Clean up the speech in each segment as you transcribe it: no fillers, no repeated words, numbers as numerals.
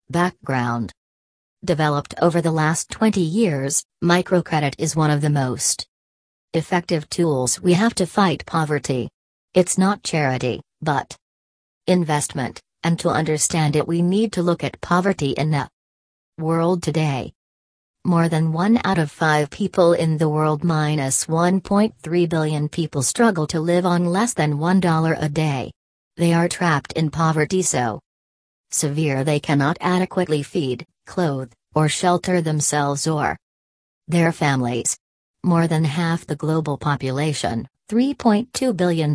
Background. Developed over the last 20 years, microcredit is one of the most effective tools we have to fight poverty. It's not charity, but investment, and to understand it we need to look at poverty in the world today. More than 1 out of 5 people in the world, minus 1.3 billion people, struggle to live on less than $1 a day. They are trapped in poverty so severe they cannot adequately feed, clothe, or shelter themselves or their families. More than half the global population, 3.2 billion,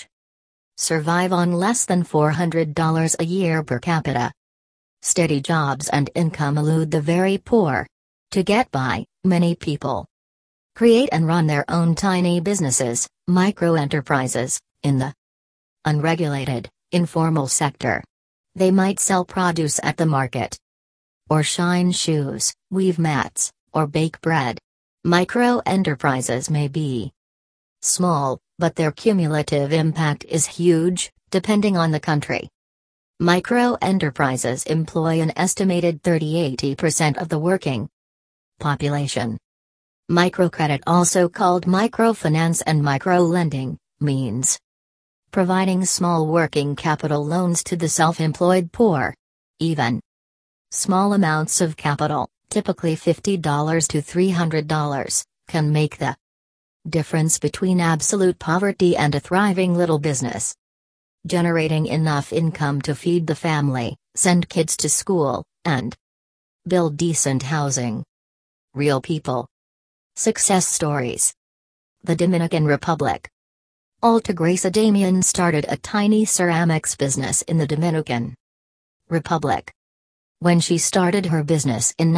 survive on less than $400 a year per capita. Steady jobs and income elude the very poor. To get by, many people create and run their own tiny businesses, microenterprises, in the unregulated, informal sector. They might sell produce at the market, or shine shoes, weave mats, or bake bread. Microenterprises may be small, but their cumulative impact is huge, depending on the country. Microenterprises employ an estimated 30–80% of the working population. Microcredit, also called microfinance and microlending, means providing small working capital loans to the self-employed poor. Even small amounts of capital, typically $50 to $300, can make the difference between absolute poverty and a thriving little business. Generating enough income to feed the family, send kids to school, and build decent housing. Real people. Success stories. The Dominican Republic. Altagracia Damian started a tiny ceramics business in the Dominican Republic. When she started her business in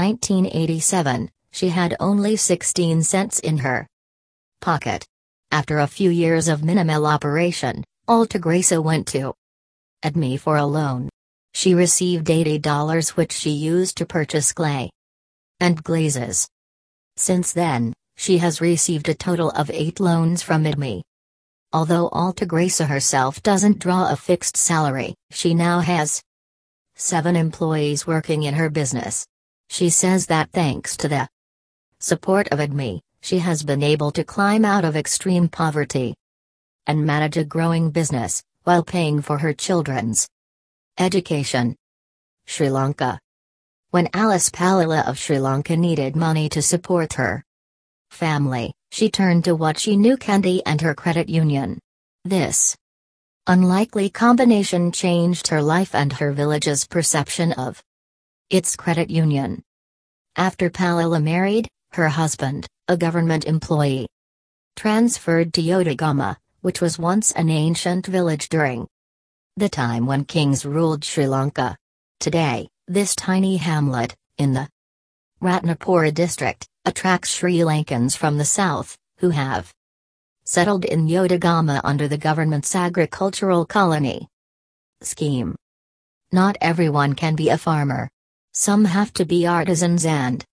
1987, she had only 16 cents in her pocket. After a few years of minimal operation, Altagracia went to ADME for a loan. She received $80, which she used to purchase clay and glazes. Since then, she has received a total of 8 loans from ADME. Although Altagracia herself doesn't draw a fixed salary, she now has 7 employees working in her business. She says that thanks to the support of ADME, she has been able to climb out of extreme poverty and manage a growing business, while paying for her children's education. Sri Lanka. When Alice Palila of Sri Lanka needed money to support her family, she turned to what she knew: candy and her credit union. This unlikely combination changed her life and her village's perception of its credit union. After Palila married, her husband, a government employee, transferred to Yodagama, which was once an ancient village during the time when kings ruled Sri Lanka. Today, this tiny hamlet, in the Ratnapura district, attracts Sri Lankans from the south, who have settled in Yodagama under the government's agricultural colony scheme. Not everyone can be a farmer. Some have to be artisans and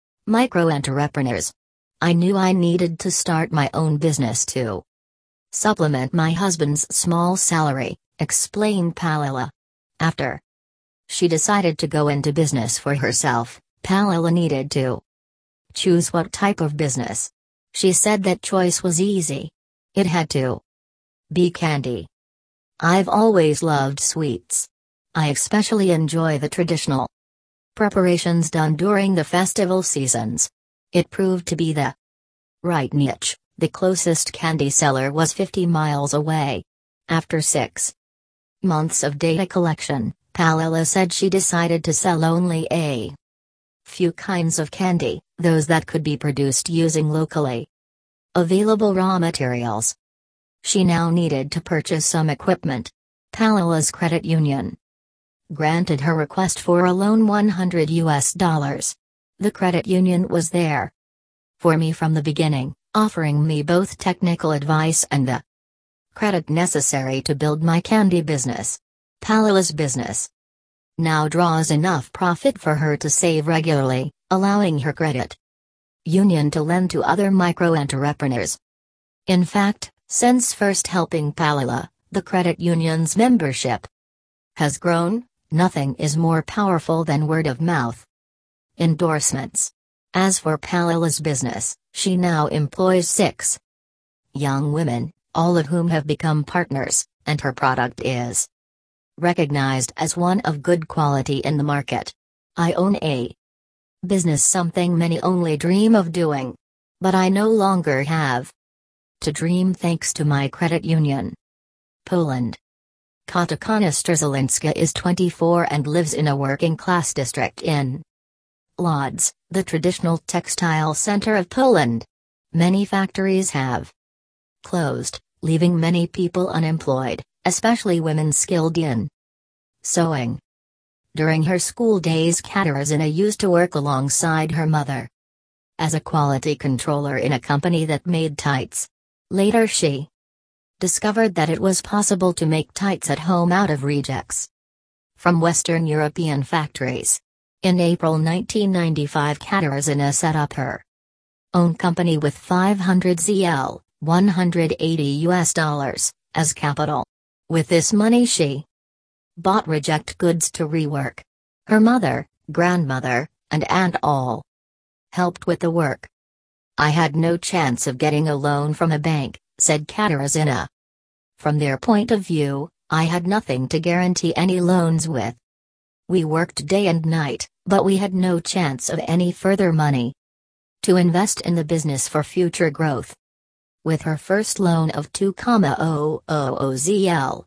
micro-entrepreneurs. I knew I needed to start my own business to supplement my husband's small salary, explained Palila. After she decided to go into business for herself, Palila needed to choose what type of business. She said that choice was easy. It had to be candy. I've always loved sweets. I especially enjoy the traditional preparations done during the festival seasons. It proved to be the right niche. The closest candy seller was 50 miles away. After 6 months of data collection, Palila said she decided to sell only a few kinds of candy, those that could be produced using locally available raw materials. She now needed to purchase some equipment. Palila's credit union granted her request for a loan, $100. The credit union was there for me from the beginning, offering me both technical advice and the credit necessary to build my candy business. Palila's business now draws enough profit for her to save regularly, allowing her credit union to lend to other micro-entrepreneurs. In fact, since first helping Palila, the credit union's membership has grown Nothing is more powerful than word of mouth. Endorsements. As for Palila's business, she now employs 6 young women, all of whom have become partners, and her product is recognized as one of good quality in the market. I own a business, something many only dream of doing. But I no longer have to dream thanks to my credit union. Poland. Katarzyna Strzelinska is 24 and lives in a working-class district in Lodz, the traditional textile center of Poland. Many factories have closed, leaving many people unemployed, especially women skilled in sewing. During her school days, Katarzyna used to work alongside her mother as a quality controller in a company that made tights. Later she discovered that it was possible to make tights at home out of rejects from Western European factories. In April 1995, Katarzyna set up her own company with 500 ZL, $180 as capital. With this money she bought reject goods to rework. Her mother, grandmother, and aunt all helped with the work. I had no chance of getting a loan from a bank, said Katarzyna. From their point of view, I had nothing to guarantee any loans with. We worked day and night, but we had no chance of any further money to invest in the business for future growth. With her first loan of 2,000 ZL,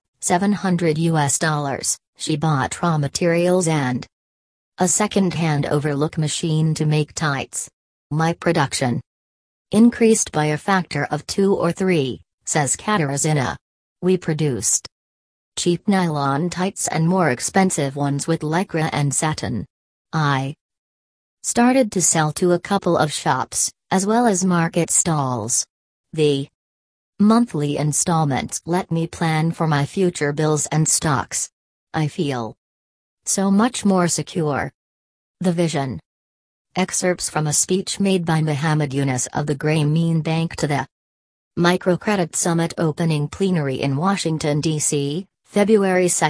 $700, she bought raw materials and a second-hand overlook machine to make tights. My production increased by a factor of 2 or 3, says Katarzyna. We produced cheap nylon tights and more expensive ones with lycra and satin. I started to sell to a couple of shops, as well as market stalls. The monthly installments let me plan for my future bills and stocks. I feel so much more secure. The vision. Excerpts from a speech made by Muhammad Yunus of the Grameen Bank to the Microcredit Summit opening plenary in Washington, D.C., February 2,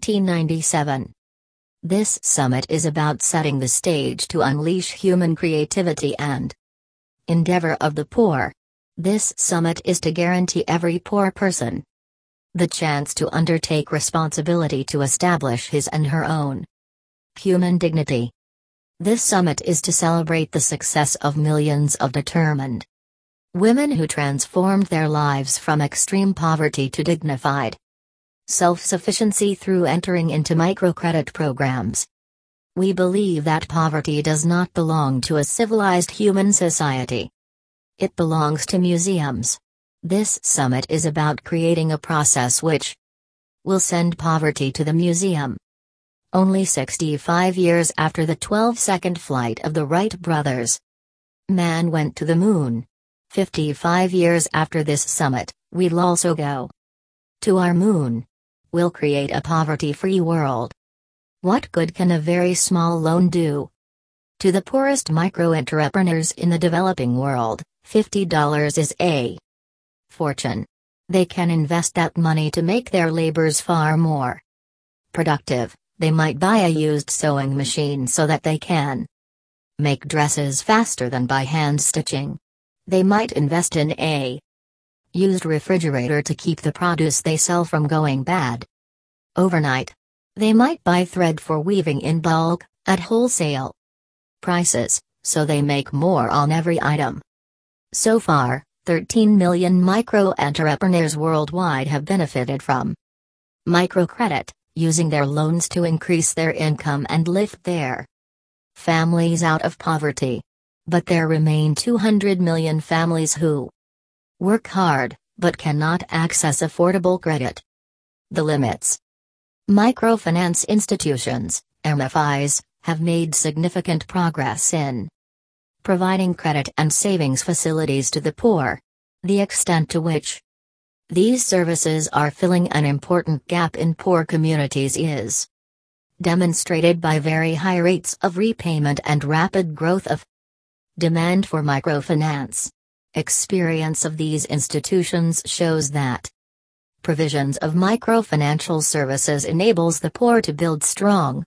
1997. This summit is about setting the stage to unleash human creativity and endeavor of the poor. This summit is to guarantee every poor person the chance to undertake responsibility to establish his and her own human dignity. This summit is to celebrate the success of millions of determined women who transformed their lives from extreme poverty to dignified self-sufficiency through entering into microcredit programs. We believe that poverty does not belong to a civilized human society. It belongs to museums. This summit is about creating a process which will send poverty to the museum. Only 65 years after the 12-second flight of the Wright brothers, man went to the moon. 55 years after this summit, we'll also go to our moon. We'll create a poverty-free world. What good can a very small loan do? To the poorest micro-entrepreneurs in the developing world, $50 is a fortune. They can invest that money to make their labors far more productive. They might buy a used sewing machine so that they can make dresses faster than by hand stitching. They might invest in a used refrigerator to keep the produce they sell from going bad overnight. They might buy thread for weaving in bulk, at wholesale prices, so they make more on every item. So far, 13 million micro-entrepreneurs worldwide have benefited from microcredit, using their loans to increase their income and lift their families out of poverty. But there remain 200 million families who work hard, but cannot access affordable credit. The limits. Microfinance institutions, MFIs, have made significant progress in providing credit and savings facilities to the poor. The extent to which these services are filling an important gap in poor communities is demonstrated by very high rates of repayment and rapid growth of demand for microfinance. Experience of these institutions shows that Provisions of microfinancial services enables the poor to build strong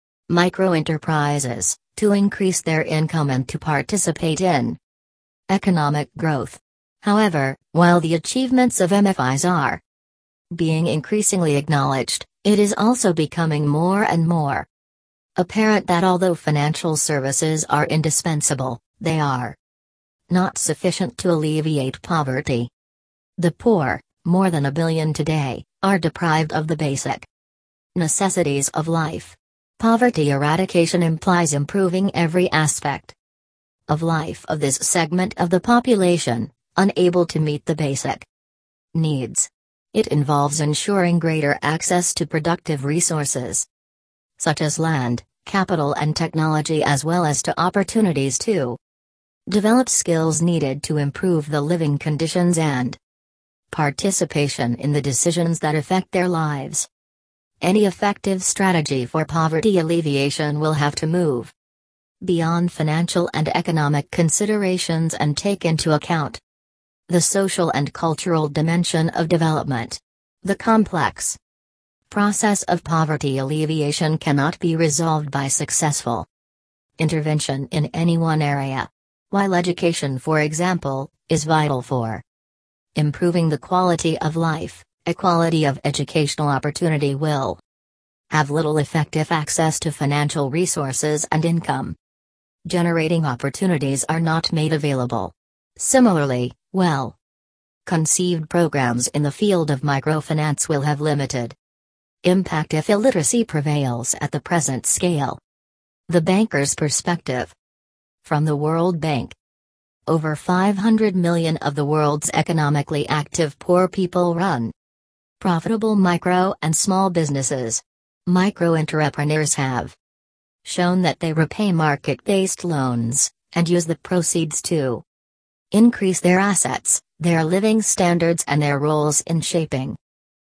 microenterprises, to increase their income and to participate in economic growth. However, while the achievements of MFIs are being increasingly acknowledged, it is also becoming more and more apparent that although financial services are indispensable, they are not sufficient to alleviate poverty. The poor, more than 1 billion today, are deprived of the basic necessities of life. Poverty eradication implies improving every aspect of life of this segment of the population, unable to meet the basic needs. It involves ensuring greater access to productive resources, such as land, capital and technology, as well as to opportunities to develop skills needed to improve the living conditions and participation in the decisions that affect their lives. Any effective strategy for poverty alleviation will have to move beyond financial and economic considerations and take into account the social and cultural dimension of development. The complex process of poverty alleviation cannot be resolved by successful intervention in any one area. While education, for example, is vital for improving the quality of life, equality of educational opportunity will have little effect if access to financial resources and income generating opportunities are not made available. Similarly, well-conceived programs in the field of microfinance will have limited impact if illiteracy prevails at the present scale. The banker's perspective. From the World Bank. Over 500 million of the world's economically active poor people run profitable micro and small businesses. Micro-entrepreneurs have shown that they repay market-based loans, and use the proceeds to increase their assets, their living standards and their roles in shaping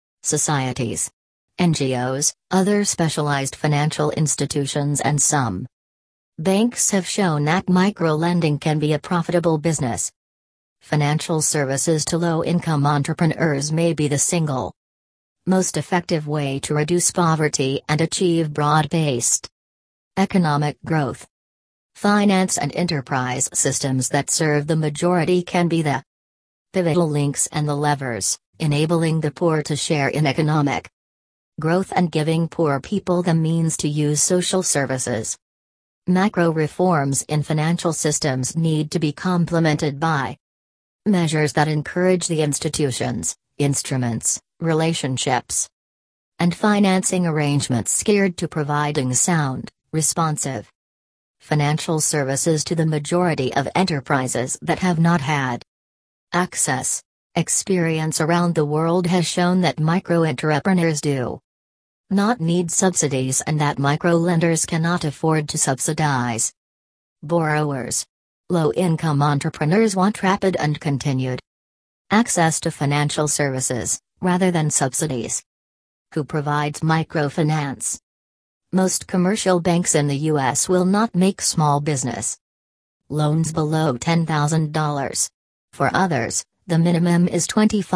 societies. NGOs, other specialized financial institutions and some banks have shown that micro-lending can be a profitable business. Financial services to low-income entrepreneurs may be the single most effective way to reduce poverty and achieve broad-based economic growth. Finance and enterprise systems that serve the majority can be the pivotal links and the levers, enabling the poor to share in economic growth and giving poor people the means to use social services. Macro reforms in financial systems need to be complemented by measures that encourage the institutions, instruments, relationships, and financing arrangements geared to providing sound, responsive financial services to the majority of enterprises that have not had access. Experience around the world has shown that micro-entrepreneurs do not need subsidies and that micro-lenders cannot afford to subsidize borrowers. Low-income entrepreneurs want rapid and continued access to financial services, rather than subsidies. Who provides microfinance? Most commercial banks in the U.S. will not make small business loans below $10,000. For others, the minimum is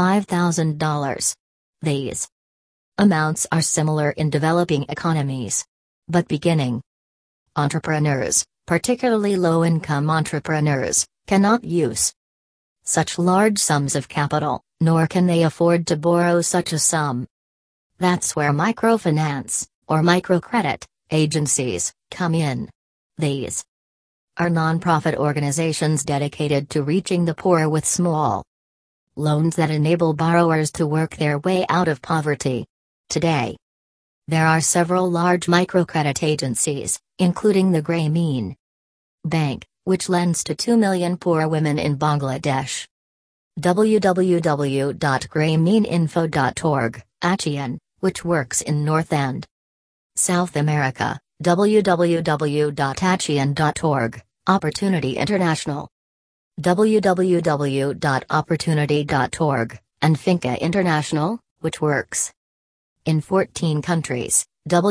$25,000. These amounts are similar in developing economies. But beginning entrepreneurs, particularly low-income entrepreneurs, cannot use such large sums of capital, nor can they afford to borrow such a sum. That's where microfinance, or microcredit, agencies, come in. These are nonprofit organizations dedicated to reaching the poor with small loans that enable borrowers to work their way out of poverty. Today, there are several large microcredit agencies, including the Grameen Bank, which lends to 2 million poor women in Bangladesh. www.grameeninfo.org, ASEAN, which works in North and South America, www.asean.org, Opportunity International, www.opportunity.org, and Finca International, which works in 14 countries,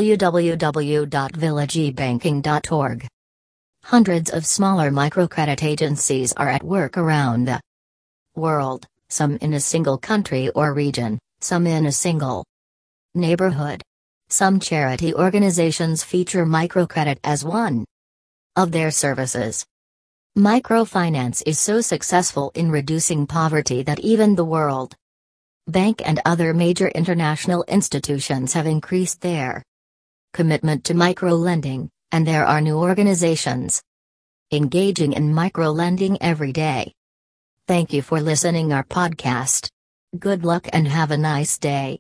www.villagebanking.org. Hundreds of smaller microcredit agencies are at work around the world, some in a single country or region, some in a single neighborhood. Some charity organizations feature microcredit as one of their services. Microfinance is so successful in reducing poverty that even the World Bank and other major international institutions have increased their commitment to microlending, and there are new organizations engaging in microlending every day. Thank you for listening our podcast. Good luck and have a nice day.